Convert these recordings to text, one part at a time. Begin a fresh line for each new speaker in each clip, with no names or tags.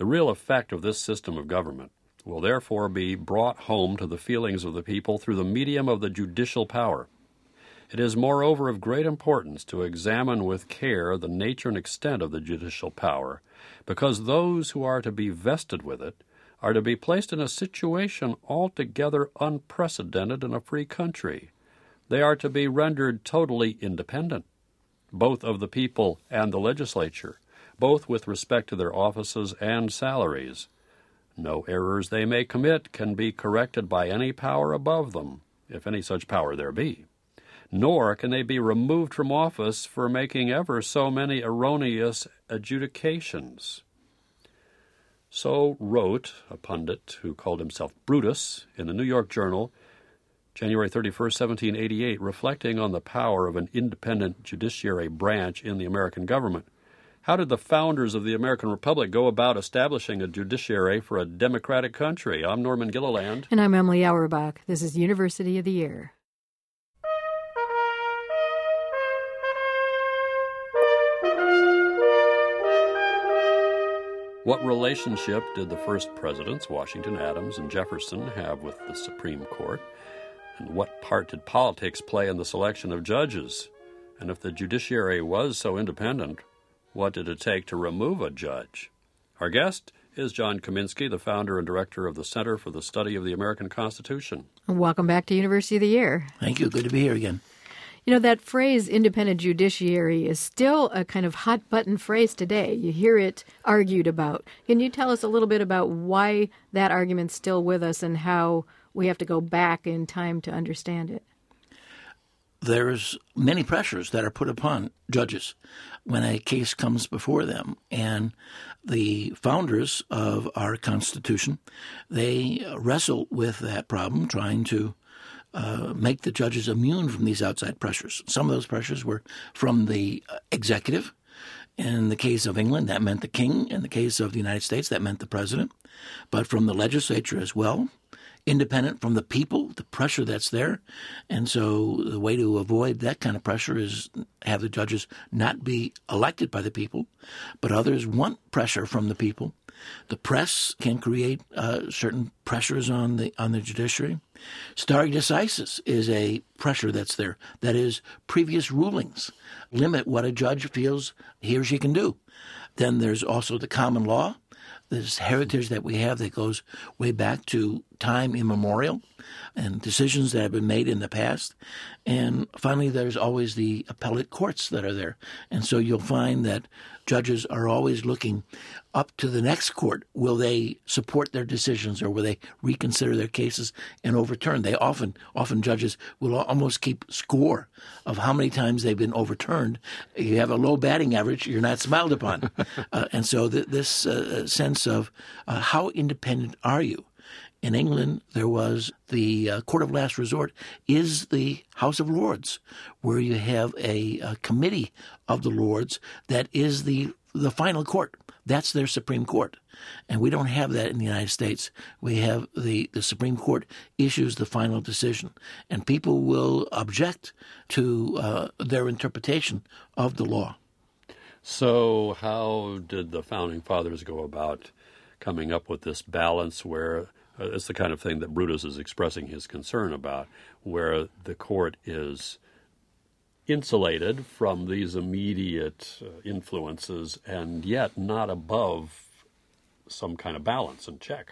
The real effect of this system of government will therefore be brought home to the feelings of the people through the medium of the judicial power. It is moreover of great importance to examine with care the nature and extent of the judicial power, because those who are to be vested with it are to be placed in a situation altogether unprecedented in a free country. They are to be rendered totally independent, both of the people and the legislature, both with respect to their offices and salaries. No errors they may commit can be corrected by any power above them, if any such power there be. Nor can they be removed from office for making ever so many erroneous adjudications. So wrote a pundit who called himself Brutus in the New York Journal, January 31st, 1788, reflecting on the power of an independent judiciary branch in the American government. How did the founders of the American Republic go about establishing a judiciary for a democratic country? I'm Norman Gilliland.
And I'm Emily Auerbach. This is University of the Year.
What relationship did the first presidents, Washington, Adams, and Jefferson, have with the Supreme Court? And what part did politics play in the selection of judges? And if the judiciary was so independent, what did it take to remove a judge? Our guest is John Kaminsky, the founder and director of the Center for the Study of the American Constitution.
Welcome back to University of the Year.
Thank you. Good to be here again.
You know, that phrase, independent judiciary, is still a kind of hot-button phrase today. You hear it argued about. Can you tell us a little bit about why that argument's still with us and how we have to go back in time to understand it?
There's many pressures that are put upon judges when a case comes before them. And the founders of our Constitution, they wrestle with that problem, trying to make the judges immune from these outside pressures. Some of those pressures were from the executive. In the case of England, that meant the king. In the case of the United States, that meant the president. But from the legislature as well, independent from the people, the pressure that's there. And so the way to avoid that kind of pressure is have the judges not be elected by the people, but others want pressure from the people. The press can create certain pressures on the judiciary. Stare decisis is a pressure that's there. That is, previous rulings limit what a judge feels he or she can do. Then there's also the common law, this heritage that we have that goes way back to time immemorial and decisions that have been made in the past. And finally, there's always the appellate courts that are there. And so you'll find that judges are always looking up to the next court. Will they support their decisions or will they reconsider their cases and overturn? They often judges will almost keep score of how many times they've been overturned. You have a low batting average, you're not smiled upon. And so this sense of how independent are you? In England, there was the court of last resort is the House of Lords, where you have a committee of the Lords that is the final court. That's their Supreme Court. And we don't have that in the United States. We have the Supreme Court issues the final decision. And people will object to their interpretation of the law.
So how did the Founding Fathers go about coming up with this balance where it's the kind of thing that Brutus is expressing his concern about, where the court is insulated from these immediate influences and yet not above some kind of balance and check?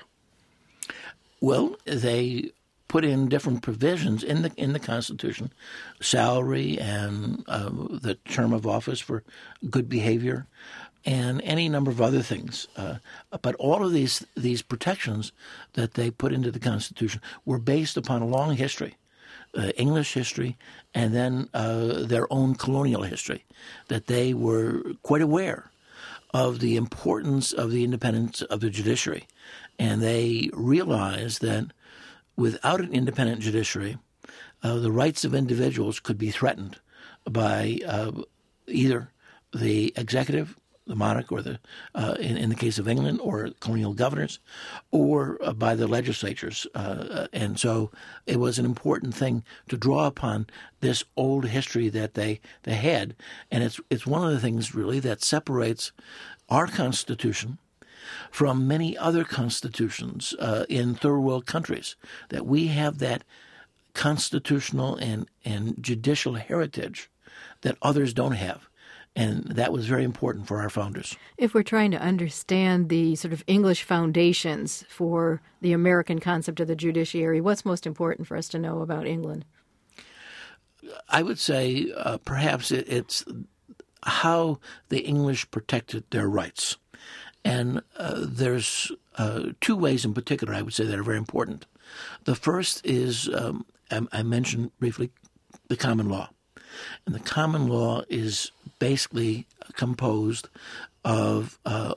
Well, they put in different provisions in the Constitution, salary and the term of office for good behavior, and any number of other things. But all of these protections that they put into the Constitution were based upon a long history, English history, and then their own colonial history, that they were quite aware of the importance of the independence of the judiciary. And they realized that without an independent judiciary, the rights of individuals could be threatened by either the executive, the monarch, or in the case of England, or colonial governors, or by the legislatures. And so it was an important thing to draw upon this old history that they had. And it's one of the things, really, that separates our Constitution from many other constitutions in third world countries, that we have that constitutional and judicial heritage that others don't have. And that was very important for our founders.
If we're trying to understand the sort of English foundations for the American concept of the judiciary, what's most important for us to know about England?
I would say perhaps it's how the English protected their rights. And there's two ways in particular, I would say, that are very important. The first is, I mentioned briefly, the common law. And the common law is basically composed of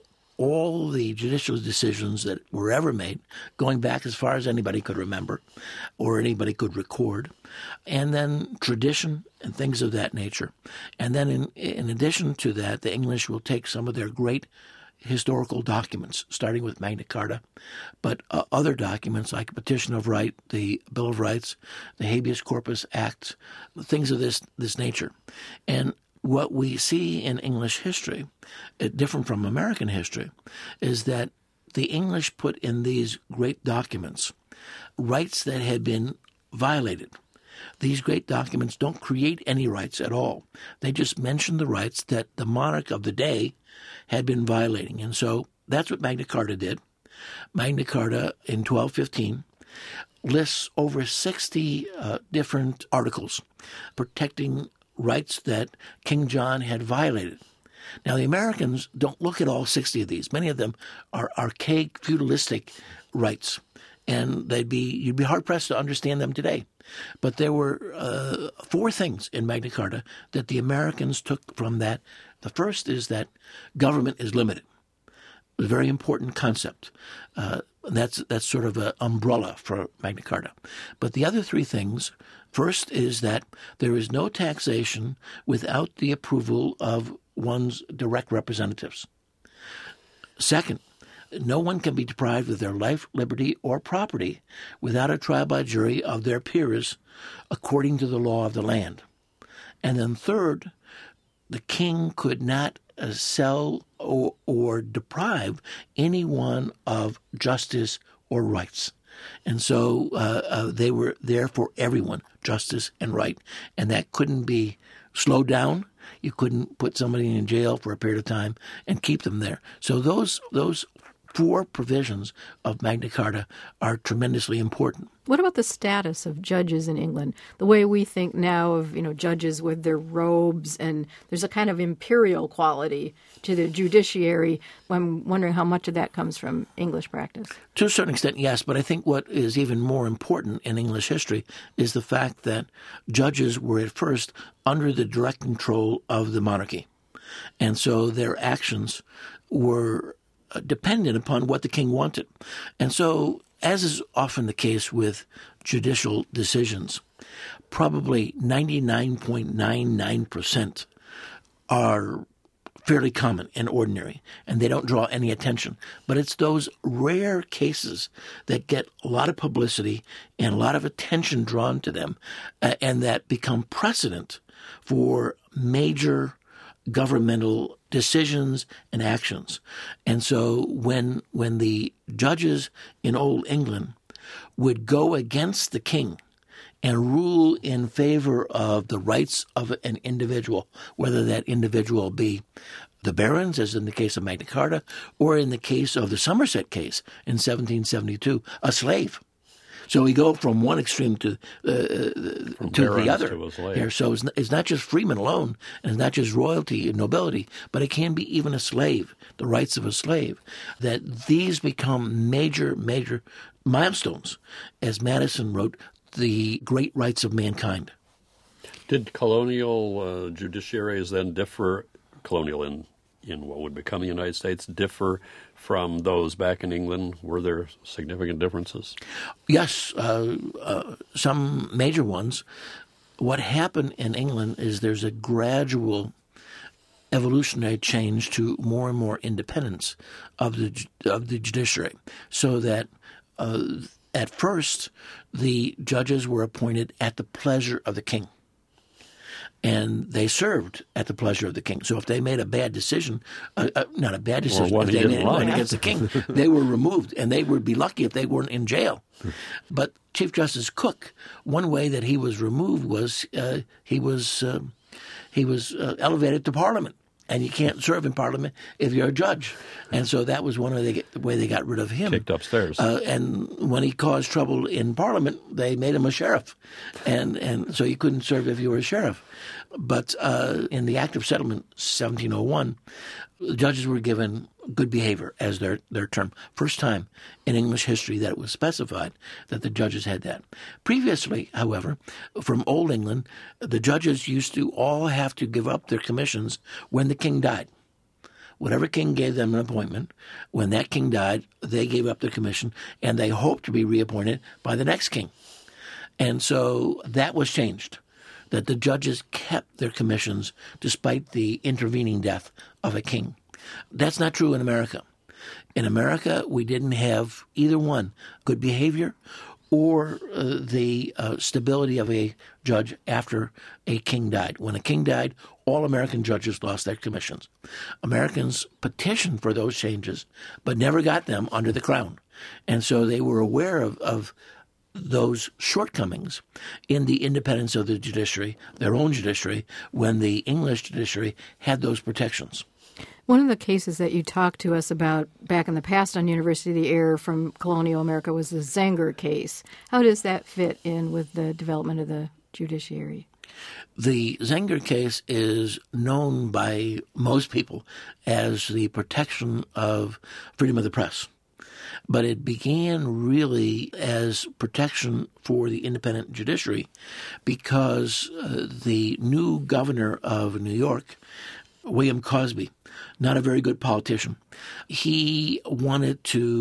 all the judicial decisions that were ever made, going back as far as anybody could remember or anybody could record, and then tradition and things of that nature. And then in addition to that, the English will take some of their great historical documents, starting with Magna Carta, but other documents like Petition of Right, the Bill of Rights, the Habeas Corpus Act, things of this nature. And what we see in English history, different from American history, is that the English put in these great documents rights that had been violated. These great documents don't create any rights at all. They just mention the rights that the monarch of the day had been violating. And so that's what Magna Carta did. Magna Carta in 1215 lists over 60 different articles protecting rights that King John had violated. Now, the Americans don't look at all 60 of these. Many of them are archaic, feudalistic rights, and you'd be hard-pressed to understand them today. But there were four things in Magna Carta that the Americans took from that. The first is that government is limited. A very important concept. That's sort of an umbrella for Magna Carta. But the other three things, first is that there is no taxation without the approval of one's direct representatives. Second, no one can be deprived of their life, liberty, or property without a trial by jury of their peers according to the law of the land. And then third, the king could not sell or deprive anyone of justice or rights. And so they were there for everyone, justice and right. And that couldn't be slowed down. You couldn't put somebody in jail for a period of time and keep them there. So those four provisions of Magna Carta are tremendously important.
What about the status of judges in England? The way we think now of, judges with their robes, and there's a kind of imperial quality to the judiciary. I'm wondering how much of that comes from English practice.
To a certain extent, yes, but I think what is even more important in English history is the fact that judges were at first under the direct control of the monarchy. And so their actions were dependent upon what the king wanted. And so, as is often the case with judicial decisions, probably 99.99% are fairly common and ordinary, and they don't draw any attention. But it's those rare cases that get a lot of publicity and a lot of attention drawn to them, and that become precedent for major governmental decisions and actions. And so when the judges in Old England would go against the king and rule in favor of the rights of an individual, whether that individual be the barons, as in the case of Magna Carta, or in the case of the Somerset case in 1772, a slave. So we go from one extreme to the other here. So it's not just freemen alone, and it's not just royalty and nobility, but it can be even a slave, the rights of a slave. That these become major milestones, as Madison wrote, the great rights of mankind.
Did colonial judiciaries then differ, colonial in what would become the United States, differ from those back in England? Were there significant differences?
Yes, some major ones. What happened in England is there's a gradual evolutionary change to more and more independence of the judiciary, so that at first the judges were appointed at the pleasure of the king. and they served at the pleasure of the king. So if they made a bad decision, not a bad decision,
one
if
he
they
didn't
made one
like.
against the king, they were removed, and they would be lucky if they weren't in jail. But Chief Justice Cook, one way that he was removed was he was elevated to Parliament. And you can't serve in Parliament if you're a judge. And so that was one way they got rid of him.
Kicked upstairs.
And when he caused trouble in Parliament, they made him a sheriff. And so you couldn't serve if you were a sheriff. But in the Act of Settlement, 1701, the judges were given good behavior as their term. First time in English history that it was specified that the judges had that. Previously, however, from Old England, the judges used to all have to give up their commissions when the king died. Whatever king gave them an appointment, when that king died, they gave up their commission, and they hoped to be reappointed by the next king. And so that was changed, that the judges kept their commissions despite the intervening death of a king. That's not true in America. In America, we didn't have either one, good behavior or the stability of a judge after a king died. When a king died, all American judges lost their commissions. Americans petitioned for those changes, but never got them under the crown. And so they were aware of those shortcomings in the independence of the judiciary, their own judiciary, when the English judiciary had those protections.
One of the cases that you talked to us about back in the past on University of the Air from colonial America was the Zenger case. How does that fit in with the development of the judiciary?
The Zenger case is known by most people as the protection of freedom of the press. But it began really as protection for the independent judiciary because the new governor of New York, William Cosby, not a very good politician, he wanted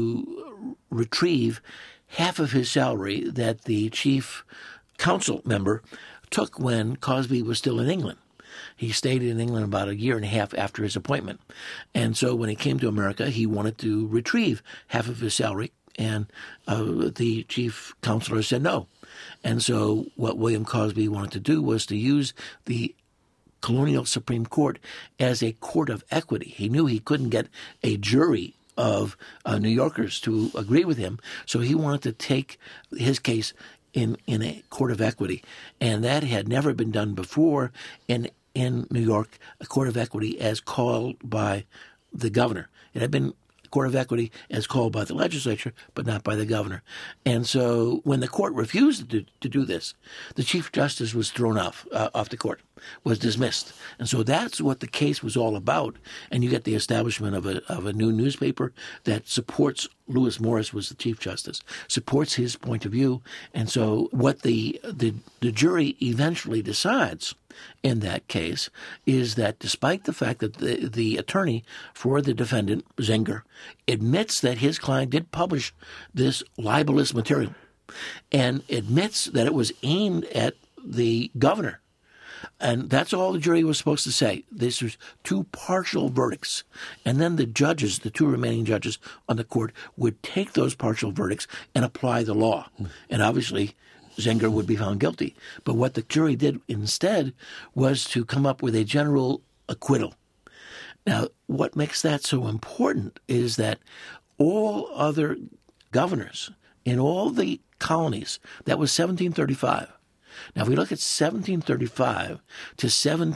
to retrieve half of his salary that the chief council member took when Cosby was still in England. He stayed in England about a year and a half after his appointment. And so when he came to America, he wanted to retrieve half of his salary, and the chief counselor said no. And so what William Cosby wanted to do was to use the colonial Supreme Court as a court of equity. He knew he couldn't get a jury of New Yorkers to agree with him, so he wanted to take his case in a court of equity. And that had never been done before in New York, a court of equity as called by the governor. It had been a court of equity as called by the legislature, but not by the governor. And so when the court refused to do this, the Chief Justice was thrown off the court, was dismissed. And so that's what the case was all about. And you get the establishment of a new newspaper that supports Lewis Morris was the Chief Justice, supports his point of view. And so what the jury eventually decides in that case is that despite the fact that the attorney for the defendant, Zenger, admits that his client did publish this libelous material and admits that it was aimed at the governor, and that's all the jury was supposed to say. This was two partial verdicts. And then the judges, the two remaining judges on the court, would take those partial verdicts and apply the law. And obviously, Zenger would be found guilty. But what the jury did instead was to come up with a general acquittal. Now, what makes that so important is that all other governors in all the colonies, that was 1735. Now, if we look at 1735 to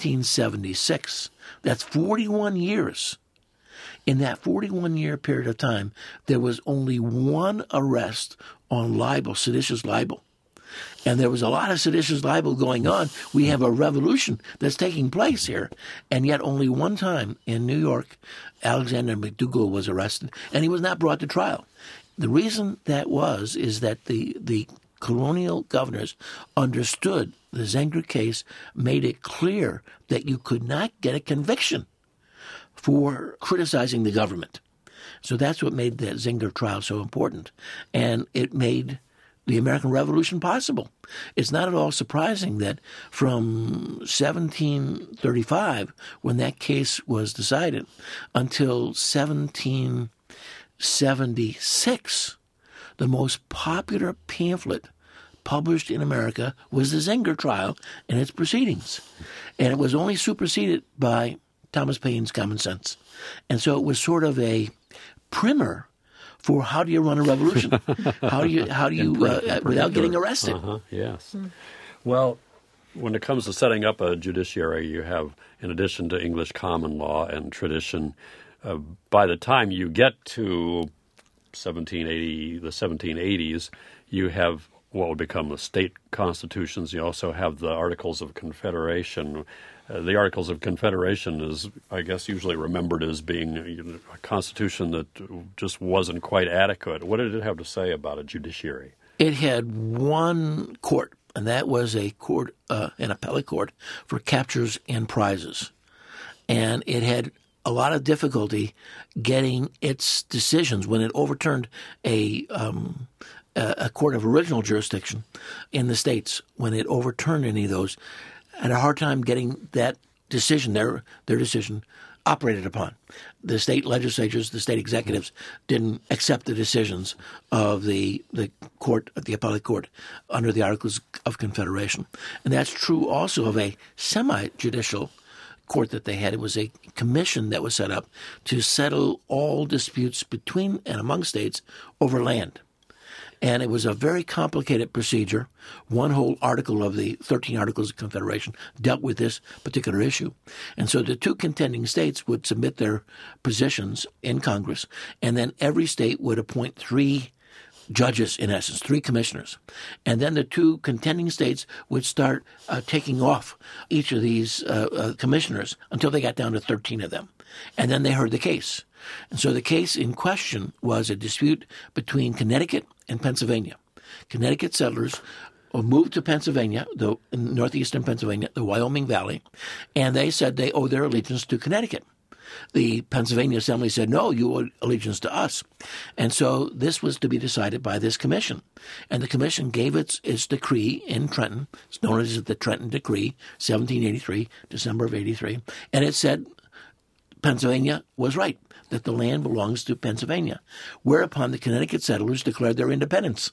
1776, that's 41 years. In that 41-year period of time, there was only one arrest on libel, seditious libel. And there was a lot of seditious libel going on. We have a revolution that's taking place here. And yet only one time in New York, Alexander McDougall was arrested, and he was not brought to trial. The reason that is that the colonial governors understood the Zenger case made it clear that you could not get a conviction for criticizing the government. So that's what made the Zenger trial so important. And it made the American Revolution possible. It's not at all surprising that from 1735, when that case was decided, until 1776, the most popular pamphlet published in America was the Zenger trial and its proceedings. And it was only superseded by Thomas Paine's Common Sense. And so it was sort of a primer for how do you run a revolution? How do you without getting arrested?
Yes. Well, when it comes to setting up a judiciary, you have, in addition to English common law and tradition, by the time you get to the 1780s, you have what would become the state constitutions. You also have the Articles of Confederation. The Articles of Confederation is, I guess, usually remembered as being a constitution that just wasn't quite adequate. What did it have to say about a judiciary?
It had one court, and that was a court, an appellate court for captures and prizes. And it had a lot of difficulty getting its decisions when it overturned a court of original jurisdiction in the states. When it overturned any of those, had a hard time getting that decision, their decision, operated upon. The state legislatures, the state executives didn't accept the decisions of the court, the appellate court, under the Articles of Confederation. And that's true also of a semi-judicial court that they had. It was a commission that was set up to settle all disputes between and among states over land. And it was a very complicated procedure. One whole article of the 13 Articles of Confederation dealt with this particular issue. And so the two contending states would submit their positions in Congress, and then every state would appoint 3 judges, in essence, 3 commissioners. And then the two contending states would start taking off each of these commissioners until they got down to 13 of them. And then they heard the case. And so the case in question was a dispute between Connecticut and Pennsylvania. Connecticut settlers moved to Pennsylvania, in northeastern Pennsylvania, the Wyoming Valley, and they said they owe their allegiance to Connecticut. The Pennsylvania Assembly said, no, you owe allegiance to us. And so this was to be decided by this commission. And the commission gave its decree in Trenton. It's known as the Trenton Decree, 1783, December of 83. And it said Pennsylvania was right, that the land belongs to Pennsylvania, whereupon the Connecticut settlers declared their independence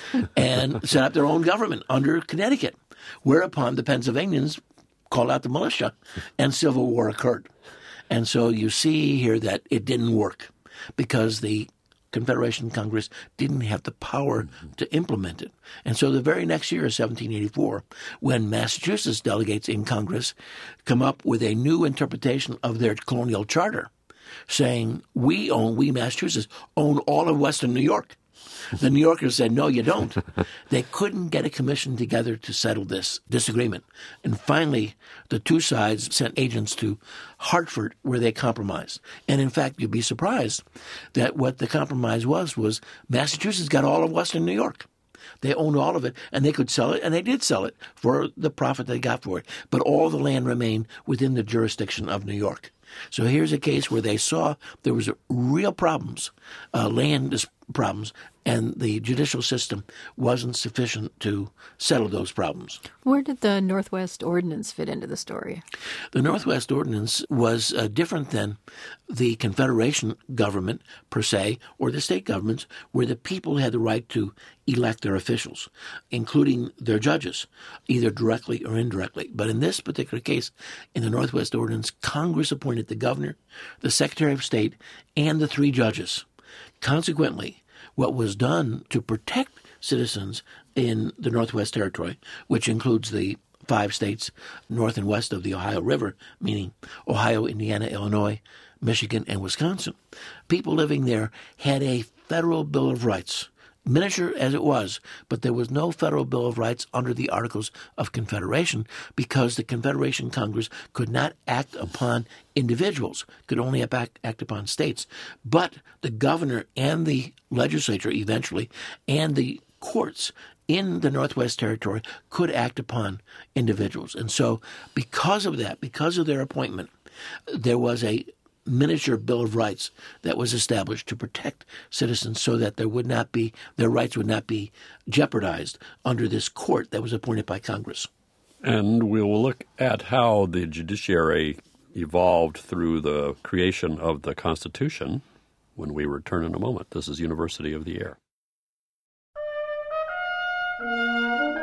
and set up their own government under Connecticut, whereupon the Pennsylvanians called out the militia and civil war occurred. And so you see here that it didn't work because the Confederation Congress didn't have the power to implement it. And so the very next year, 1784, when Massachusetts delegates in Congress come up with a new interpretation of their colonial charter, saying, we Massachusetts, own all of Western New York. The New Yorkers said, no, you don't. They couldn't get a commission together to settle this disagreement. And finally, the two sides sent agents to Hartford where they compromised. And in fact, you'd be surprised that what the compromise was Massachusetts got all of Western New York. They owned all of it, and they could sell it, and they did sell it for the profit they got for it. But all the land remained within the jurisdiction of New York. So here's a case where they saw there was real problems, land problems, and the judicial system wasn't sufficient to settle those problems.
Where did the Northwest Ordinance fit into the story?
The Northwest Ordinance was different than the Confederation government per se, or the state governments, where the people had the right to elect their officials, including their judges, either directly or indirectly. But in this particular case, in the Northwest Ordinance, Congress appointed the governor, the Secretary of State, and the 3 judges. Consequently, what was done to protect citizens in the Northwest Territory, which includes the 5 states north and west of the Ohio River, meaning Ohio, Indiana, Illinois, Michigan, and Wisconsin, people living there had a federal Bill of Rights, miniature as it was, but there was no federal Bill of Rights under the Articles of Confederation because the Confederation Congress could not act upon individuals, could only act upon states. But the governor and the legislature eventually and the courts in the Northwest Territory could act upon individuals. And so because of that, because of their appointment, there was a miniature Bill of Rights that was established to protect citizens so that their rights would not be jeopardized under this court that was appointed by Congress.
And we will look at how the judiciary evolved through the creation of the Constitution when we return in a moment. This is University of the Air.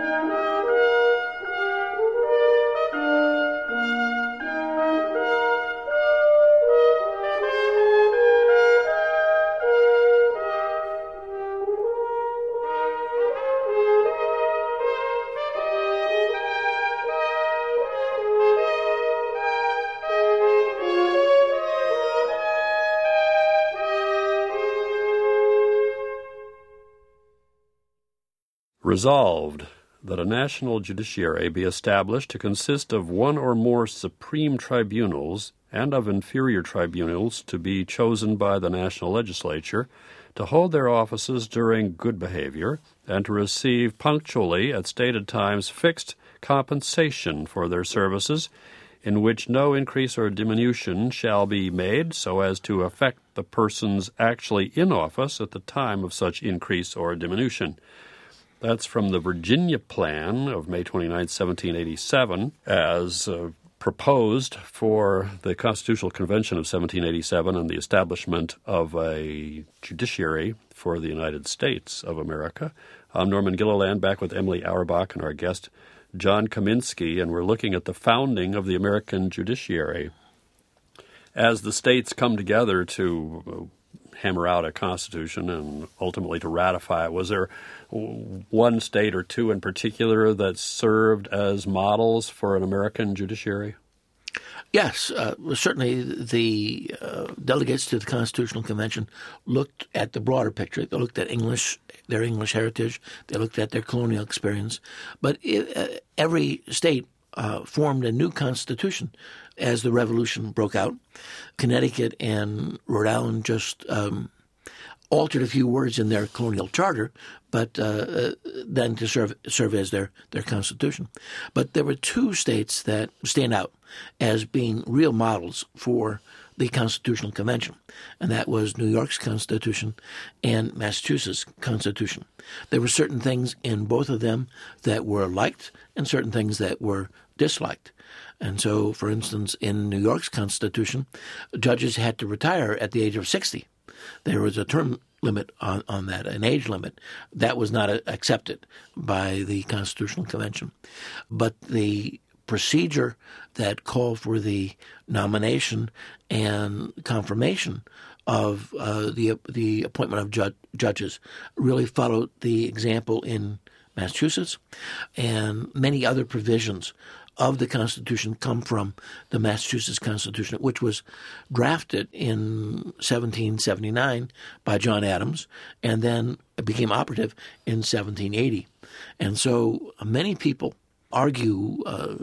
Resolved, that a national judiciary be established to consist of one or more supreme tribunals and of inferior tribunals to be chosen by the national legislature, to hold their offices during good behavior, and to receive punctually at stated times fixed compensation for their services, in which no increase or diminution shall be made so as to affect the persons actually in office at the time of such increase or diminution. That's from the Virginia Plan of May 29, 1787, as proposed for the Constitutional Convention of 1787 and the establishment of a judiciary for the United States of America. I'm Norman Gilliland, back with Emily Auerbach and our guest, John Kaminsky, and we're looking at the founding of the American judiciary. As the states come together to hammer out a constitution and ultimately to ratify it, was there one state or two in particular that served as models for an American judiciary?
Yes, certainly the delegates to the Constitutional Convention looked at the broader picture. They looked at their English heritage. They looked at their colonial experience. But every state formed a new constitution as the Revolution broke out. Connecticut and Rhode Island just altered a few words in their colonial charter, but then to serve as their constitution. But there were two states that stand out as being real models for the Constitutional Convention, and that was New York's Constitution and Massachusetts' Constitution. There were certain things in both of them that were liked and certain things that were disliked. And so, for instance, in New York's Constitution, judges had to retire at the age of 60. There was a term limit on that, an age limit. That was not accepted by the Constitutional Convention. But the procedure that called for the nomination and confirmation of the appointment of judges really followed the example in Massachusetts, and many other provisions of the Constitution come from the Massachusetts Constitution, which was drafted in 1779 by John Adams, and then it became operative in 1780. And so many people argue,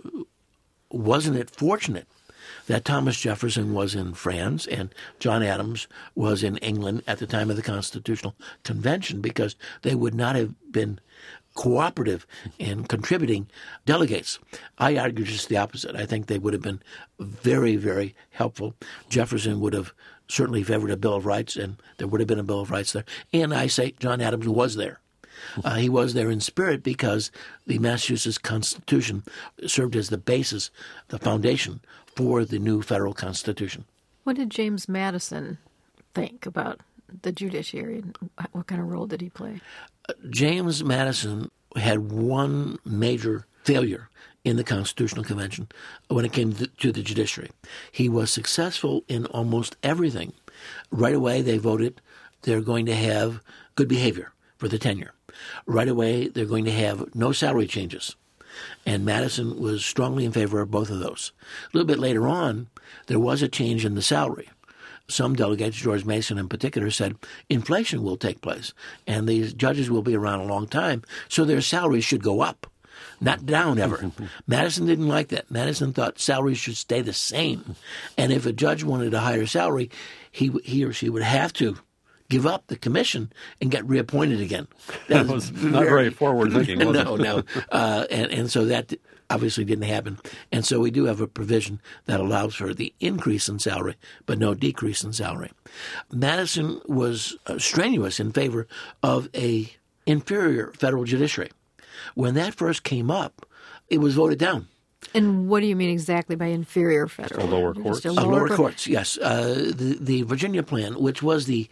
wasn't it fortunate that Thomas Jefferson was in France and John Adams was in England at the time of the Constitutional Convention, because they would not have been cooperative in contributing delegates. I argue just the opposite. I think they would have been very, very helpful. Jefferson would have certainly favored a Bill of Rights, and there would have been a Bill of Rights there. And I say John Adams was there. He was there in spirit because the Massachusetts Constitution served as the basis, the foundation for the new federal Constitution.
What did James Madison think about the judiciary? What kind of role did he play?
James Madison had one major failure in the Constitutional Convention when it came to the judiciary. He was successful in almost everything. Right away, they voted they're going to have good behavior for the tenure. Right away, they're going to have no salary changes. And Madison was strongly in favor of both of those. A little bit later on, there was a change in the salary. Some delegates, George Mason in particular, said inflation will take place and these judges will be around a long time, so their salaries should go up, not down ever. Madison didn't like that. Madison thought salaries should stay the same. And if a judge wanted a higher salary, he or she would have to give up the commission and get reappointed again.
That was not very forward-thinking, was it?
No. And so that obviously didn't happen. And so we do have a provision that allows for the increase in salary, but no decrease in salary. Madison was strenuous in favor of a inferior federal judiciary. When that first came up, it was voted down.
And what do you mean exactly by inferior federal?
So lower courts?
Lower courts, yes. The Virginia Plan, which was the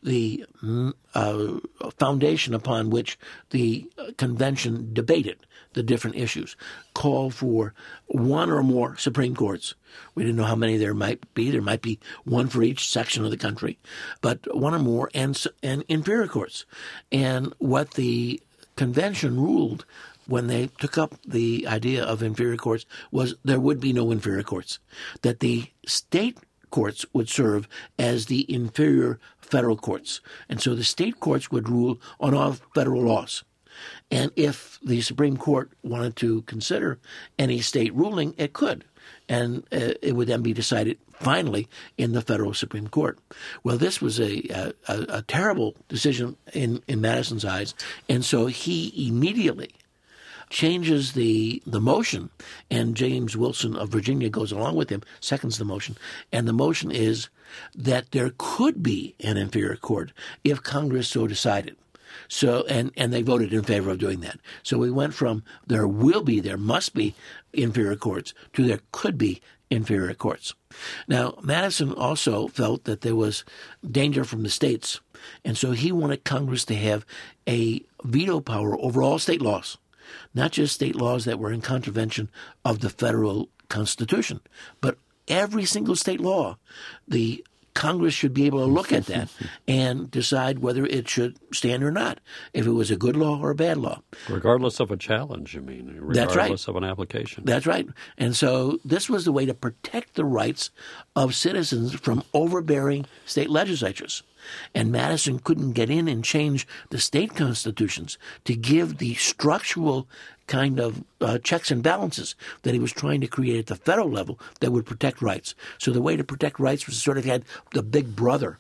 foundation upon which the convention debated the different issues, called for one or more Supreme Courts. We didn't know how many there might be. There might be one for each section of the country, but one or more, and inferior courts. And what the convention ruled when they took up the idea of inferior courts was there would be no inferior courts, that the state courts would serve as the inferior federal courts. And so the state courts would rule on all federal laws. And if the Supreme Court wanted to consider any state ruling, it could. And it would then be decided finally in the federal Supreme Court. Well, this was a terrible decision in Madison's eyes, and so he immediately changes the motion, and James Wilson of Virginia goes along with him, seconds the motion, and the motion is that there could be an inferior court if Congress so decided. So, and they voted in favor of doing that. So we went from there must be inferior courts to there could be inferior courts. Now, Madison also felt that there was danger from the states, and so he wanted Congress to have a veto power over all state laws, not just state laws that were in contravention of the federal Constitution, but every single state law. The Congress should be able to look at that and decide whether it should stand or not, if it was a good law or a bad law.
Regardless of a challenge, you mean? Regardless
That's right.
of an application.
That's right. And so this was the way to protect the rights of citizens from overbearing state legislatures. And Madison couldn't get in and change the state constitutions to give the structural kind of checks and balances that he was trying to create at the federal level that would protect rights. So the way to protect rights was sort of had the big brother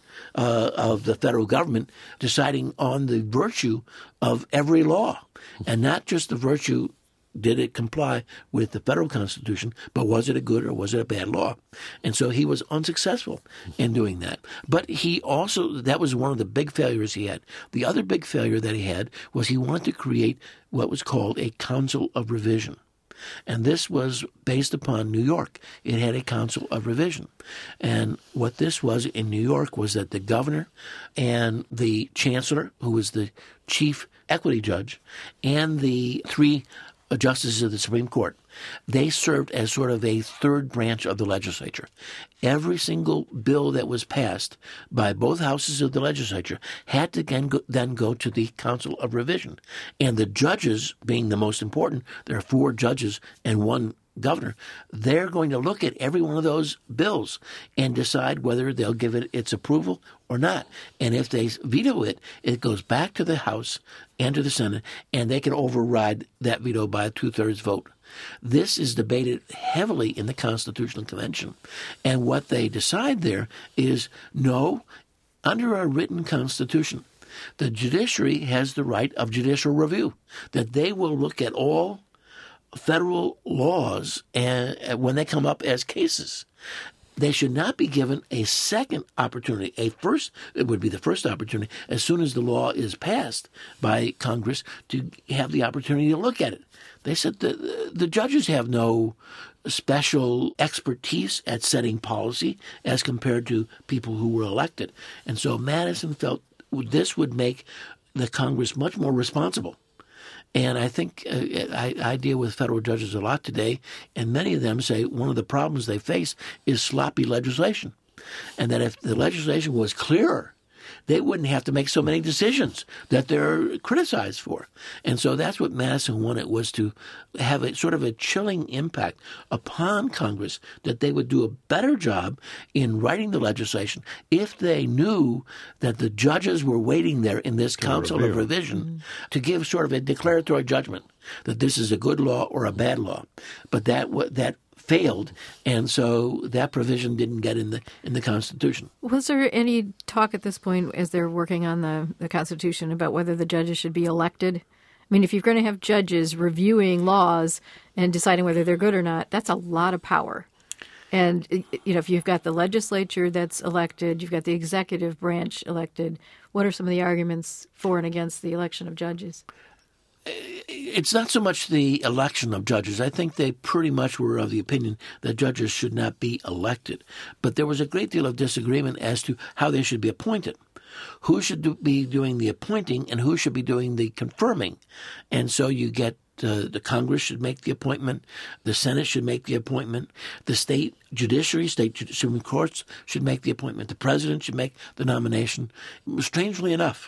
of the federal government deciding on the virtue of every law, and not just the virtue. Did it comply with the federal Constitution, but was it a good or was it a bad law? And so he was unsuccessful in doing that. But he also, that was one of the big failures he had. The other big failure that he had was he wanted to create what was called a Council of Revision. And this was based upon New York. It had a Council of Revision. And what this was in New York was that the governor and the chancellor, who was the chief equity judge, and the three justices of the Supreme Court, they served as sort of a third branch of the legislature. Every single bill that was passed by both houses of the legislature had to then go to the Council of Revision. And the judges, being the most important, there are 4 judges and 1 governor, they're going to look at every one of those bills and decide whether they'll give it its approval or not. And if they veto it, it goes back to the House and to the Senate, and they can override that veto by a 2/3 vote. This is debated heavily in the Constitutional Convention. And what they decide there is, no, under our written Constitution, the judiciary has the right of judicial review, that they will look at all federal laws and when they come up as cases. They should not be given a second opportunity. It would be the first opportunity as soon as the law is passed by Congress to have the opportunity to look at it. They said the judges have no special expertise at setting policy as compared to people who were elected. And so Madison felt this would make the Congress much more responsible. And I think I deal with federal judges a lot today, and many of them say one of the problems they face is sloppy legislation, and that if the legislation was clearer, they wouldn't have to make so many decisions that they're criticized for. And so that's what Madison wanted, was to have a sort of a chilling impact upon Congress, that they would do a better job in writing the legislation if they knew that the judges were waiting there in this Council of Revision to give sort of a declaratory judgment that this is a good law or a bad law. But that failed, and so that provision didn't get in the Constitution.
Was there any talk at this point, as they're working on the Constitution, about whether the judges should be elected? I mean, if you're going to have judges reviewing laws and deciding whether they're good or not, that's a lot of power. And, if you've got the legislature that's elected, you've got the executive branch elected, what are some of the arguments for and against the election of judges?
It's not so much the election of judges. I think they pretty much were of the opinion that judges should not be elected. But there was a great deal of disagreement as to how they should be appointed. Who should be doing the appointing and who should be doing the confirming? And so you get the Congress should make the appointment, the Senate should make the appointment, the state judiciary, Supreme Courts should make the appointment, the president should make the nomination. Strangely enough,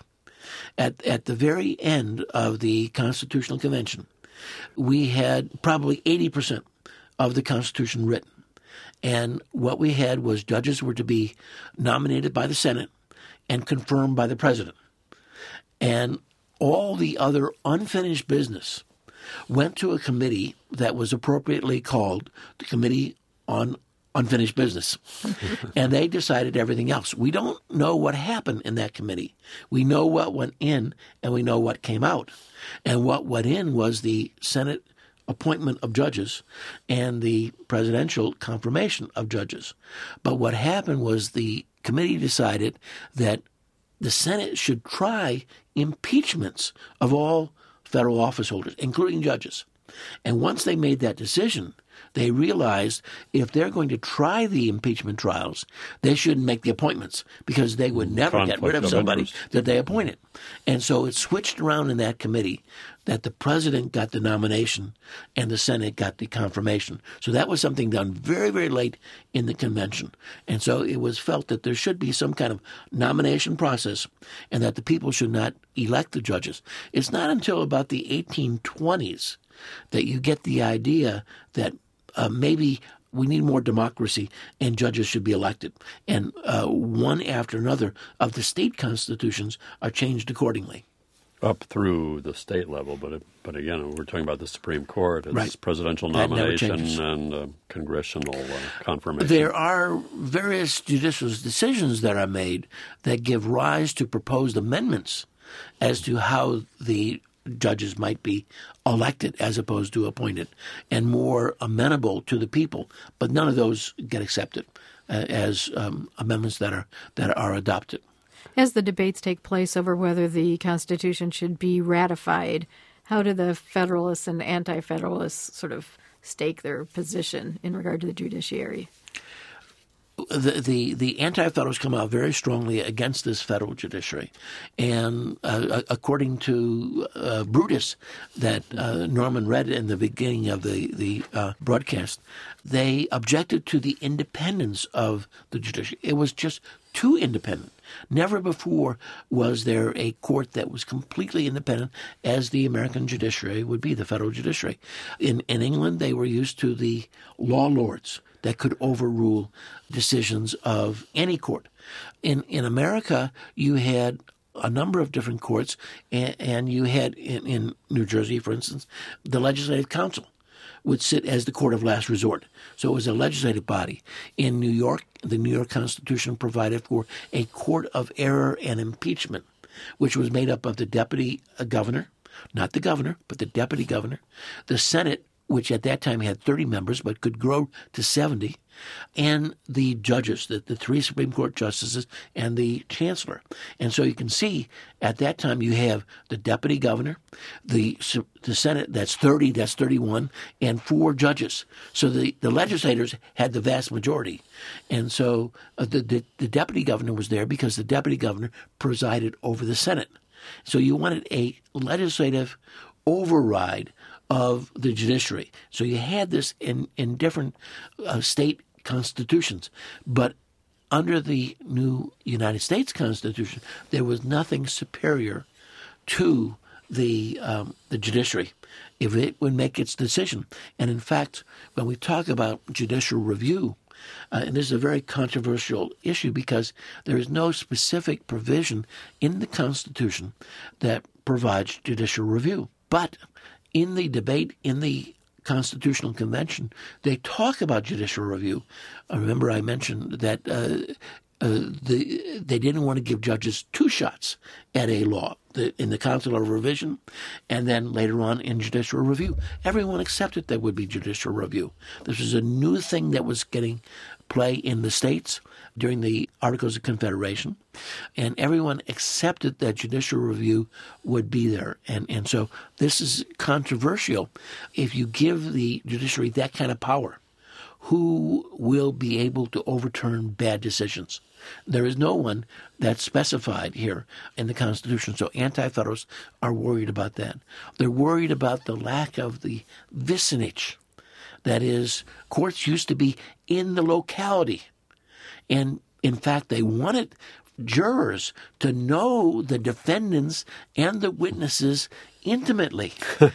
at the very end of the Constitutional Convention, we had probably 80% of the Constitution written. And what we had was judges were to be nominated by the Senate and confirmed by the president. And all the other unfinished business went to a committee that was appropriately called the Committee on Unfinished Business. And they decided everything else. We don't know what happened in that committee. We know what went in and we know what came out. And what went in was the Senate appointment of judges and the presidential confirmation of judges. But what happened was the committee decided that the Senate should try impeachments of all federal office holders, including judges. And once they made that decision, they realized if they're going to try the impeachment trials, they shouldn't make the appointments because they would never get rid of somebody that they appointed. And so it switched around in that committee that the president got the nomination and the Senate got the confirmation. So that was something done very, very late in the convention. And so it was felt that there should be some kind of nomination process and that the people should not elect the judges. It's not until about the 1820s that you get the idea that maybe we need more democracy and judges should be elected. And one after another of the state constitutions are changed accordingly.
Up through the state level, but again, we're talking about the Supreme Court. It's
right.
Presidential nomination and congressional confirmation.
There are various judicial decisions that are made that give rise to proposed amendments as to how the judges might be elected as opposed to appointed and more amenable to the people. But none of those get accepted as amendments that are adopted.
As the debates take place over whether the Constitution should be ratified, how do the Federalists and Anti-Federalists sort of stake their position in regard to the judiciary?
The Anti-Federalists come out very strongly against this federal judiciary. And according to Brutus, that Norman read in the beginning of the broadcast, they objected to the independence of the judiciary. It was just too independent. Never before was there a court that was completely independent as the American judiciary would be, the federal judiciary. In England, they were used to the law lords that could overrule decisions of any court. In America, you had a number of different courts, and you had, in New Jersey, for instance, the Legislative Council would sit as the court of last resort. So it was a legislative body. In New York, the New York Constitution provided for a court of error and impeachment, which was made up of the deputy governor, not the governor, but the deputy governor, the Senate, which at that time had 30 members but could grow to 70, and the judges, the three Supreme Court justices, and the chancellor. And so you can see at that time you have the deputy governor, the Senate, that's 30, that's 31, and 4 judges. So the legislators had the vast majority. And so the deputy governor was there because the deputy governor presided over the Senate. So you wanted a legislative override of the judiciary. So you had this in different state constitutions. But under the new United States Constitution, there was nothing superior to the judiciary if it would make its decision. And in fact, when we talk about judicial review, and this is a very controversial issue because there is no specific provision in the Constitution that provides judicial review. But in the debate in the Constitutional Convention, they talk about judicial review. Remember, I mentioned that they didn't want to give judges 2 shots at a law, in the Council of Revision and then later on in judicial review. Everyone accepted there would be judicial review. This was a new thing that was getting play in the states during the Articles of Confederation, and everyone accepted that judicial review would be there. And so this is controversial. If you give the judiciary that kind of power, who will be able to overturn bad decisions? There is no one that's specified here in the Constitution. So Anti-Federalists are worried about that. They're worried about the lack of the vicinage. That is, courts used to be in the locality. And in fact, they wanted jurors to know the defendants and the witnesses intimately.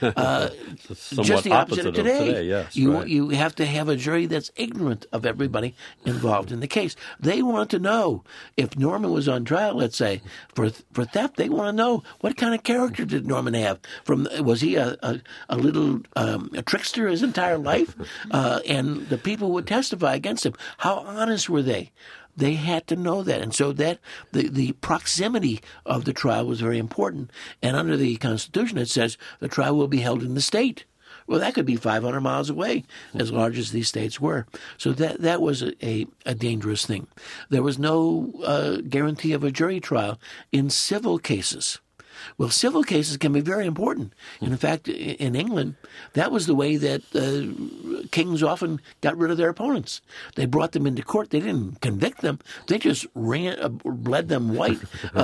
Somewhat
Just the opposite of
today.
today.
Yes,
You have to have a jury that's ignorant of everybody involved in the case. They want to know if Norman was on trial, let's say, for theft. They want to know what kind of character did Norman have. Was he a little a trickster his entire life? And the people would testify against him. How honest were they? They had to know that. And so that the proximity of the trial was very important. And under the Constitution, it says the trial will be held in the state. Well, that could be 500 miles away, as large as these states were. So that was a dangerous thing. There was no guarantee of a jury trial in civil cases. Well, civil cases can be very important. And in fact, in England, that was the way that kings often got rid of their opponents. They brought them into court. They didn't convict them. They just bled them white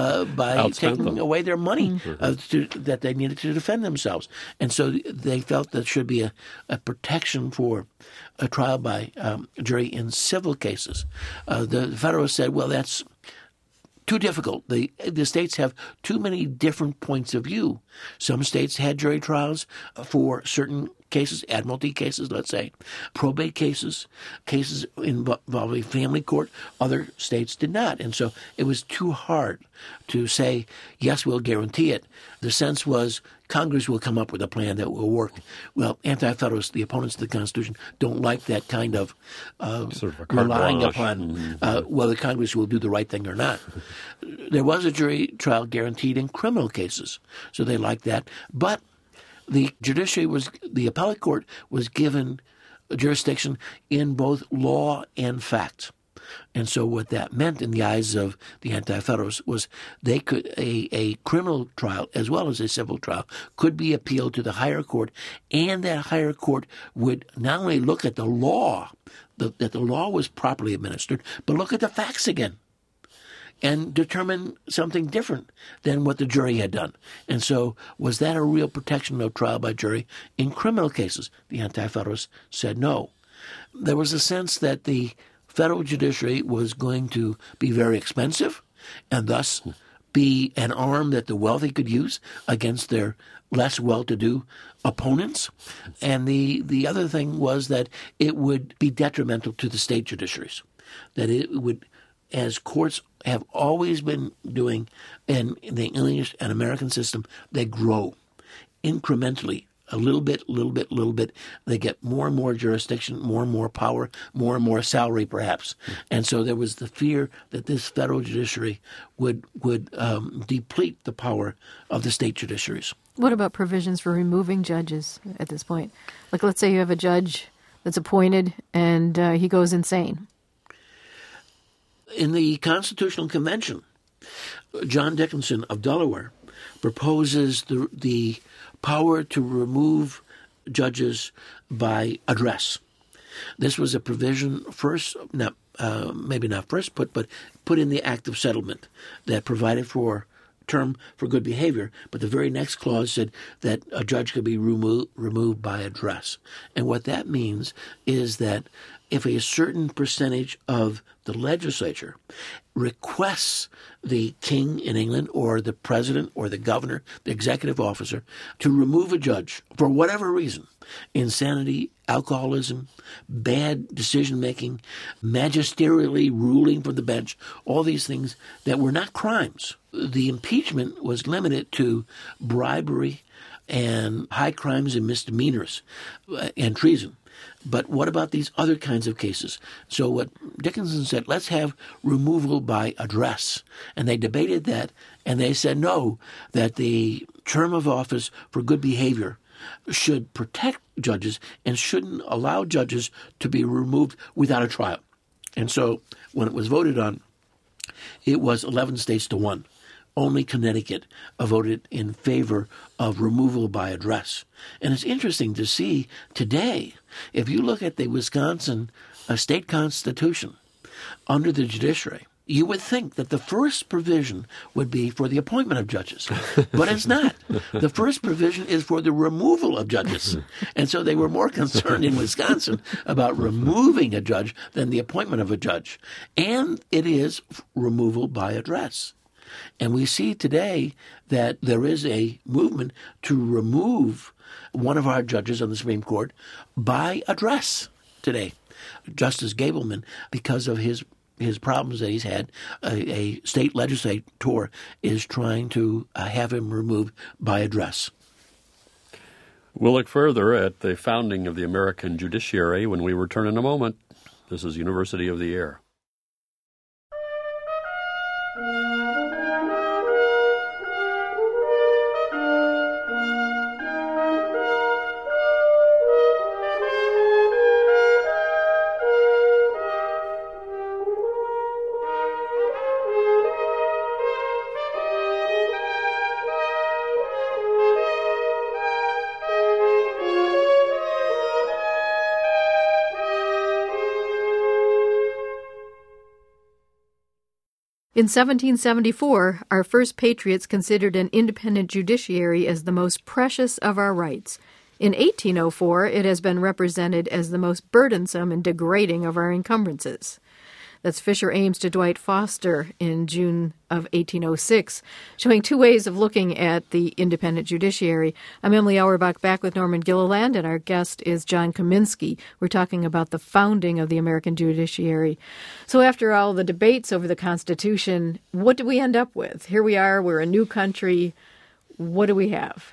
by taking away their money that they needed to defend themselves. And so they felt there should be a protection for a trial by jury in civil cases. The Federalists said, well, that's too difficult. The states have too many different points of view. Some states had jury trials for certain cases, admiralty cases, let's say, probate cases, cases involving family court. Other states did not. And so it was too hard to say, yes, we'll guarantee it. The sense was Congress will come up with a plan that will work. Well, Anti-Federalists, the opponents of the Constitution, don't like that kind of
sort of
relying upon whether Congress will do the right thing or not. There was a jury trial guaranteed in criminal cases, so they liked that. But the appellate court was given jurisdiction in both law and fact. And so what that meant in the eyes of the Anti-Federalists was they could a criminal trial as well as a civil trial could be appealed to the higher court, and that higher court would not only look at the law, that the law was properly administered, but look at the facts again and determine something different than what the jury had done. And so was that a real protection of trial by jury in criminal cases? The Anti-Federalists said no. There was a sense that the federal judiciary was going to be very expensive and thus be an arm that the wealthy could use against their less well-to-do opponents. And the other thing was that it would be detrimental to the state judiciaries, that it would, as courts have always been doing in the English and American system, they grow incrementally. A little bit. They get more and more jurisdiction, more and more power, more and more salary, perhaps. And so there was the fear that this federal judiciary would deplete the power of the state judiciaries.
What about provisions for removing judges at this point? Like, let's say you have a judge that's appointed and he goes insane.
In the Constitutional Convention, John Dickinson of Delaware proposes the power to remove judges by address. This was a provision first, maybe not first put, but put in the Act of Settlement that provided for term for good behavior, but the very next clause said that a judge could be removed by address. And what that means is that if a certain percentage of the legislature requests the king in England or the president or the governor, the executive officer, to remove a judge for whatever reason, insanity, alcoholism, bad decision-making, magisterially ruling from the bench, all these things that were not crimes. The impeachment was limited to bribery and high crimes and misdemeanors and treason. But what about these other kinds of cases? So what Dickinson said, let's have removal by address. And they debated that, and they said no, that the term of office for good behavior should protect judges and shouldn't allow judges to be removed without a trial. And so when it was voted on, it was 11 states to 1. Only Connecticut voted in favor of removal by address. And it's interesting to see today, if you look at the Wisconsin state constitution under the judiciary, you would think that the first provision would be for the appointment of judges. But it's not. The first provision is for the removal of judges. And so they were more concerned in Wisconsin about removing a judge than the appointment of a judge. And it is removal by address. And we see today that there is a movement to remove one of our judges on the Supreme Court by address today. Justice Gableman, because of his problems that he's had, a state legislator is trying to have him removed by address.
We'll look further at the founding of the American judiciary when we return in a moment. This is University of the Air.
In 1774, our first patriots considered an independent judiciary as the most precious of our rights. In 1804, it has been represented as the most burdensome and degrading of our encumbrances. That's Fisher Ames to Dwight Foster in June of 1806, showing two ways of looking at the independent judiciary. I'm Emily Auerbach, back with Norman Gilliland, and our guest is John Kaminsky. We're talking about the founding of the American judiciary. So after all the debates over the Constitution, what did we end up with? Here we are, we're a new country. What do we have?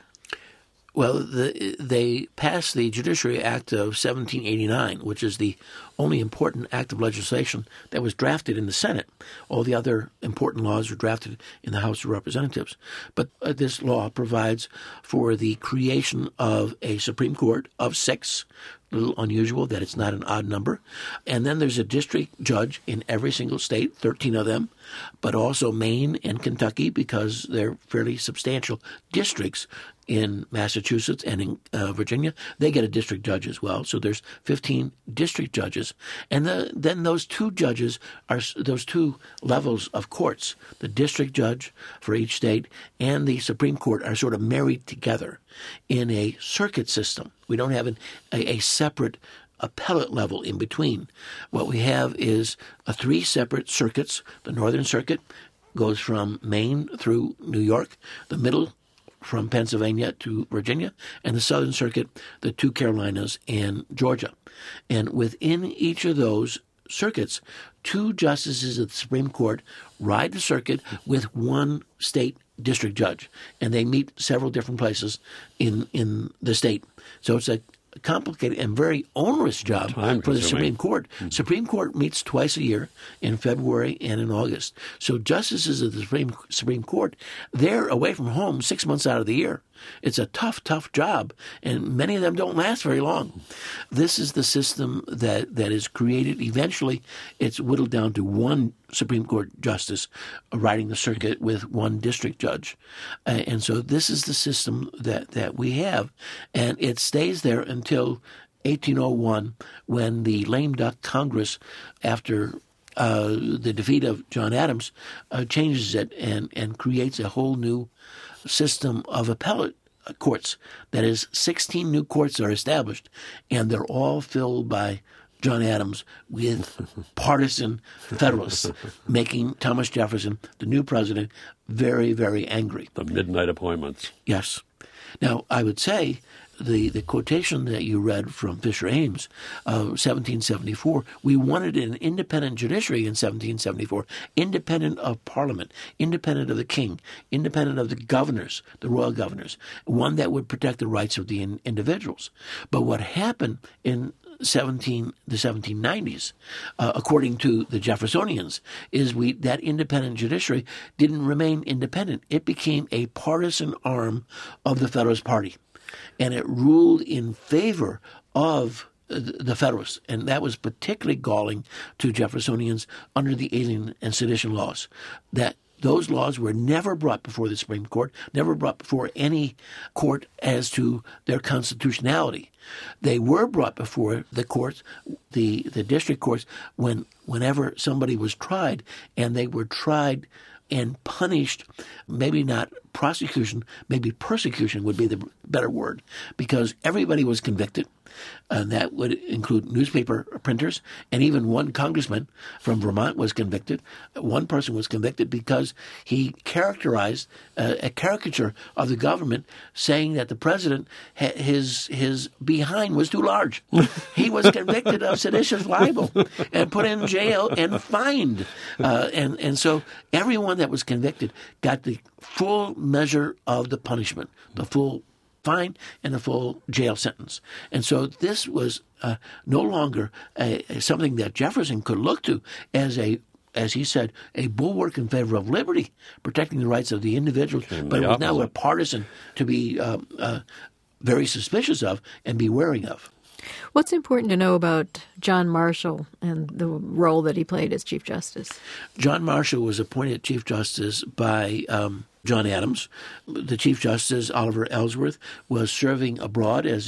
Well, they passed the Judiciary Act of 1789, which is the only important act of legislation that was drafted in the Senate. All the other important laws were drafted in the House of Representatives. But this law provides for the creation of a Supreme Court of 6, a little unusual that it's not an odd number. And then there's a district judge in every single state, 13 of them, but also Maine and Kentucky, because they're fairly substantial districts in Massachusetts and in Virginia. They get a district judge as well. So there's 15 district judges. And then those two judges are those two levels of courts, the district judge for each state and the Supreme Court, are sort of married together in a circuit system. We don't have a separate appellate level in between. What we have is 3 separate circuits. The Northern Circuit goes from Maine through New York, the middle from Pennsylvania to Virginia, and the Southern Circuit, the 2 Carolinas and Georgia. And within each of those circuits, 2 justices of the Supreme Court ride the circuit with 1 state district judge, and they meet several different places in the state. So it's a complicated and very onerous job for the Supreme Court. Mm-hmm. Supreme Court meets twice a year, in February and in August. So justices of the Supreme Court, they're away from home 6 months out of the year. It's a tough, tough job, and many of them don't last very long. This is the system that is created. Eventually, it's whittled down to 1 Supreme Court justice riding the circuit with 1 district judge. And so this is the system that we have, and it stays there until 1801, when the lame duck Congress, after the defeat of John Adams, changes it and creates a whole new system of appellate courts. That is, 16 new courts are established, and they're all filled by John Adams with partisan Federalists, making Thomas Jefferson, the new president, very, very angry.
The midnight appointments.
Yes. Now, I would say the quotation that you read from Fisher Ames of 1774, we wanted an independent judiciary in 1774, independent of Parliament, independent of the king, independent of the governors, the royal governors, one that would protect the rights of the individuals. But what happened in the 1790s, according to the Jeffersonians, is that independent judiciary didn't remain independent. It became a partisan arm of the Federalist Party, and it ruled in favor of the Federalists, and that was particularly galling to Jeffersonians under the Alien and Sedition laws. That those laws were never brought before the Supreme Court, never brought before any court as to their constitutionality. They were brought before the courts, the district courts, whenever somebody was tried, and they were tried and punished, maybe not prosecution, maybe persecution would be the better word, because everybody was convicted, and that would include newspaper printers, and even one congressman from Vermont was convicted. One person was convicted because he characterized a caricature of the government, saying that the president, his behind was too large. He was convicted of seditious libel and put in jail and fined. And so everyone that was convicted got the full measure of the punishment, the full fine and the full jail sentence. And so this was no longer something that Jefferson could look to as he said, a bulwark in favor of liberty, protecting the rights of the individual, but it was now a partisan to be very suspicious of and be wary of.
What's important to know about John Marshall and the role that he played as Chief Justice? John
Marshall was appointed Chief Justice by John Adams. The Chief Justice, Oliver Ellsworth, was serving abroad as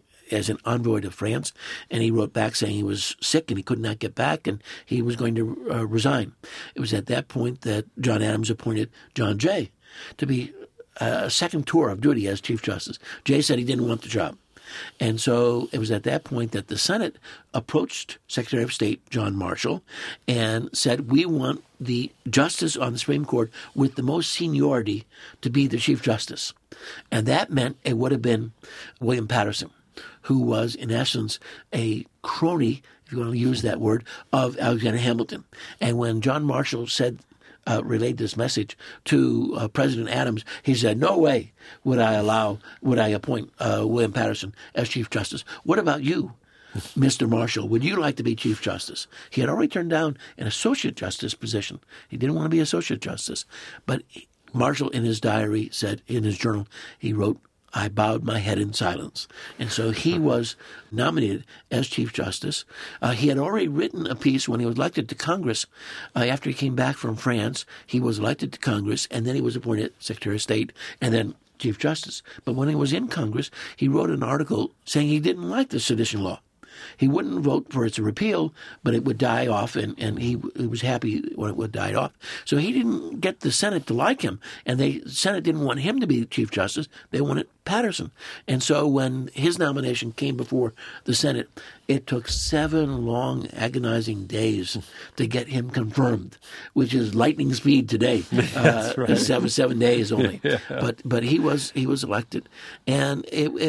an envoy to France, and he wrote back saying he was sick and he could not get back and he was going to resign. It was at that point that John Adams appointed John Jay to be a second tour of duty as Chief Justice. Jay said he didn't want the job. And so it was at that point that the Senate approached Secretary of State John Marshall and said, we want the justice on the Supreme Court with the most seniority to be the Chief Justice. And that meant it would have been William Patterson, who was, in essence, a crony, if you want to use that word, of Alexander Hamilton. And when John Marshall relayed this message to President Adams, he said, no way would I appoint William Patterson as Chief Justice. What about you, Mr. Marshall? Would you like to be Chief Justice? He had already turned down an Associate Justice position. He didn't want to be Associate Justice. But Marshall, in his diary, said, in his journal, he wrote, I bowed my head in silence. And so he was nominated as Chief Justice. He had already written a piece when he was elected to Congress. After he came back from France, he was elected to Congress, and then he was appointed Secretary of State, and then Chief Justice. But when he was in Congress, he wrote an article saying he didn't like the sedition law. He wouldn't vote for its repeal, but it would die off, and he was happy when it would die off. So he didn't get the Senate to like him, and the Senate didn't want him to be Chief Justice. They wanted Patterson. And so when his nomination came before the Senate, it took 7 long, agonizing days to get him confirmed, which is lightning speed today.
That's right.
7 days only.
Yeah.
But he was elected, and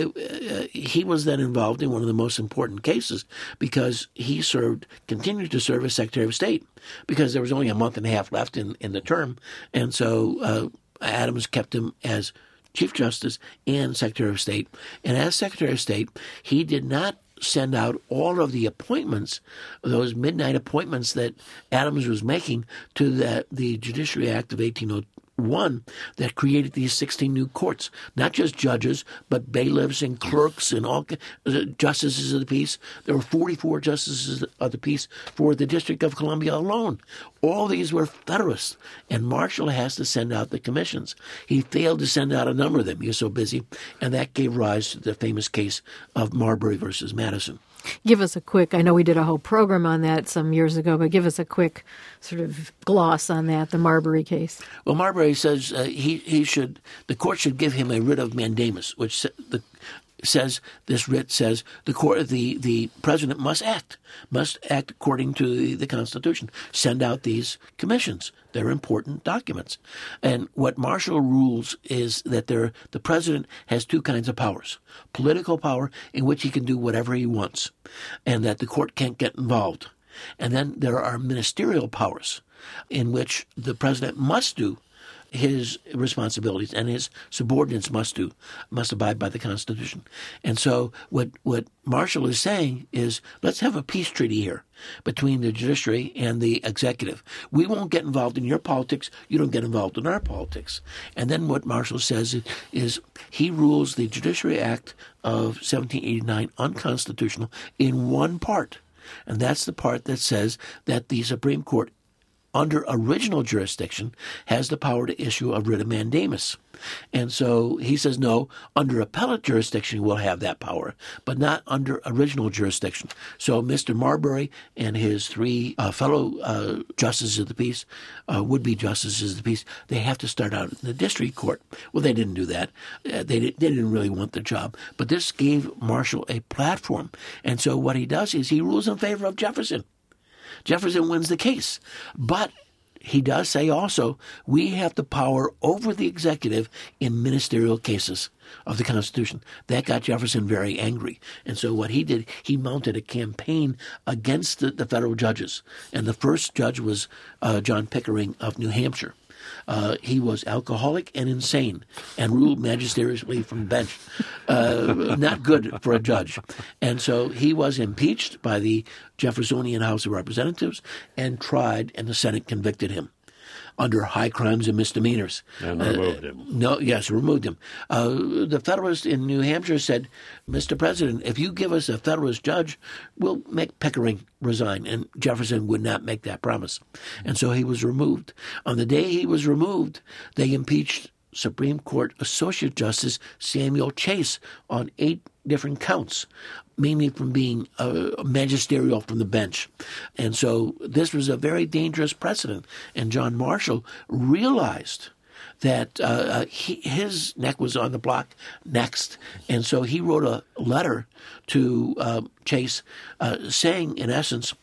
he was then involved in one of the most important cases because he continued to serve as Secretary of State because there was only a month and a half left in the term, and so Adams kept him as Chief Justice and Secretary of State. And as Secretary of State, he did not send out all of the appointments, those midnight appointments that Adams was making to the Judiciary Act of 1801 that created these 16 new courts, not just judges, but bailiffs and clerks and all justices of the peace. There were 44 justices of the peace for the District of Columbia alone. All these were Federalists, and Marshall has to send out the commissions. He failed to send out a number of them. He was so busy, and that gave rise to the famous case of Marbury versus Madison.
Give us a quick, I know we did a whole program on that some years ago, but give us a quick sort of gloss on that, the Marbury case.
Well, Marbury says the court should give him a writ of mandamus, which this writ says the president must act according to the Constitution. Send out these commissions. They're important documents. And what Marshall rules is that the president has 2 kinds of powers. Political power, in which he can do whatever he wants, and that the court can't get involved. And then there are ministerial powers, in which the president must do his responsibilities, and his subordinates must abide by the Constitution. And so what Marshall is saying is, let's have a peace treaty here between the judiciary and the executive. We won't get involved in your politics. You don't get involved in our politics. And then what Marshall says is he rules the Judiciary Act of 1789 unconstitutional in one part. And that's the part that says that the Supreme Court under original jurisdiction, has the power to issue a writ of mandamus. And so he says, no, under appellate jurisdiction we'll have that power, but not under original jurisdiction. So Mr. Marbury and his three fellow justices of the peace, would-be justices of the peace, they have to start out in the district court. Well, they didn't do that. They didn't really want the job. But this gave Marshall a platform. And so what he does is he rules in favor of Jefferson. Jefferson wins the case. But he does say also, we have the power over the executive in ministerial cases of the Constitution. That got Jefferson very angry. And so what he did, he mounted a campaign against the federal judges. And the first judge was John Pickering of New Hampshire. He was alcoholic and insane and ruled magisterially from the bench. Not good for a judge. And so he was impeached by the Jeffersonian House of Representatives and tried, and the Senate convicted him under high crimes and misdemeanors.
And removed him.
Removed him. The Federalists in New Hampshire said, Mr. President, if you give us a Federalist judge, we'll make Pickering resign. And Jefferson would not make that promise. And so he was removed. On the day he was removed, they impeached Supreme Court Associate Justice Samuel Chase on 8 different counts, mainly from being magisterial from the bench. And so this was a very dangerous precedent. And John Marshall realized that his neck was on the block next. And so he wrote a letter to Chase saying, in essence,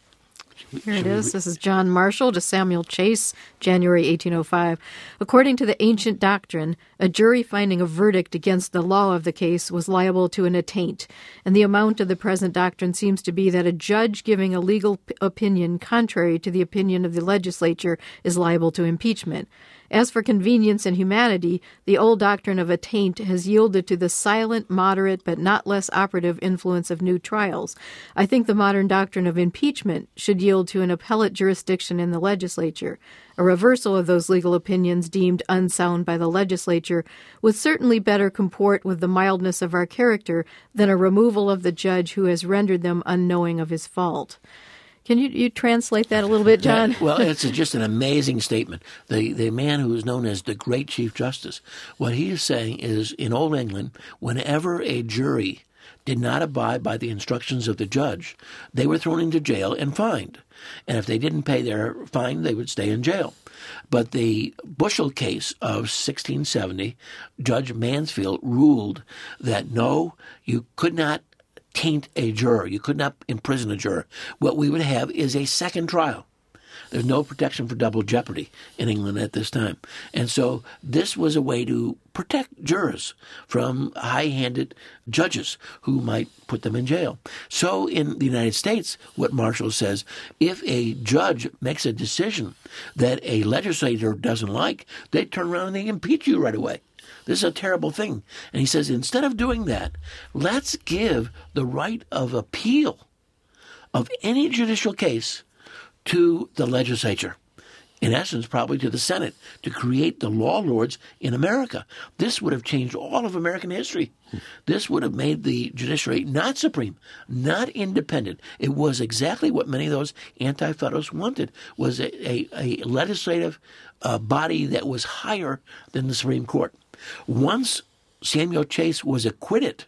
here it is. This is John Marshall to Samuel Chase, January 1805. According to the ancient doctrine, a jury finding a verdict against the law of the case was liable to an attaint, and the amount of the present doctrine seems to be that a judge giving a legal opinion contrary to the opinion of the legislature is liable to impeachment. As for convenience and humanity, the old doctrine of attaint has yielded to the silent, moderate, but not less operative influence of new trials. I think the modern doctrine of impeachment should yield to an appellate jurisdiction in the legislature. A reversal of those legal opinions deemed unsound by the legislature would certainly better comport with the mildness of our character than a removal of the judge who has rendered them unknowing of his fault. Can you translate that a little bit, John?
Well, it's just an amazing statement. The man who is known as the Great Chief Justice, what he is saying is, in Old England, whenever a jury did not abide by the instructions of the judge, they were thrown into jail and fined. And if they didn't pay their fine, they would stay in jail. But the Bushel case of 1670, Judge Mansfield ruled that no, you could not taint a juror. You could not imprison a juror. What we would have is a second trial. There's no protection for double jeopardy in England at this time. And so this was a way to protect jurors from high-handed judges who might put them in jail. So in the United States, what Marshall says, if a judge makes a decision that a legislator doesn't like, they turn around and they impeach you right away. This is a terrible thing. And he says, instead of doing that, let's give the right of appeal of any judicial case to the legislature. In essence, probably to the Senate, to create the law lords in America. This would have changed all of American history. This would have made the judiciary not supreme, not independent. It was exactly what many of those anti-federalists wanted, was a legislative body that was higher than the Supreme Court. Once Samuel Chase was acquitted,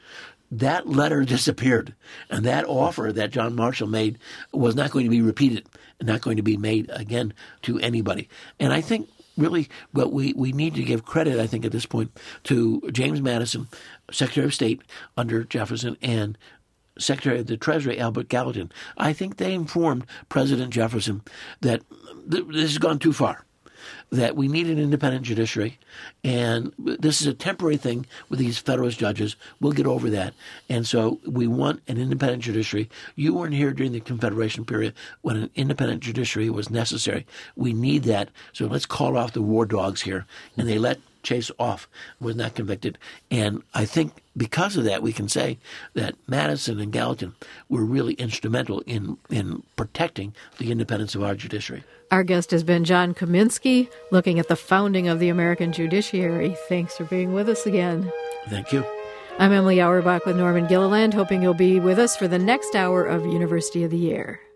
that letter disappeared, and that offer that John Marshall made was not going to be repeated, not going to be made again to anybody. And I think really what we need to give credit, I think, at this point to James Madison, Secretary of State under Jefferson, and Secretary of the Treasury, Albert Gallatin. I think they informed President Jefferson that this has gone too far, that we need an independent judiciary, and this is a temporary thing with these Federalist judges. We'll get over that. And so we want an independent judiciary. You weren't here during the Confederation period when an independent judiciary was necessary. We need that. So let's call off the war dogs here. And they let Chase off, was not convicted. And I think because of that, we can say that Madison and Gallatin were really instrumental in protecting the independence of our judiciary.
Our guest has been John Kaminsky, looking at the founding of the American judiciary. Thanks for being with us again.
Thank you.
I'm Emily Auerbach with Norman Gilliland, hoping you'll be with us for the next hour of University of the Year.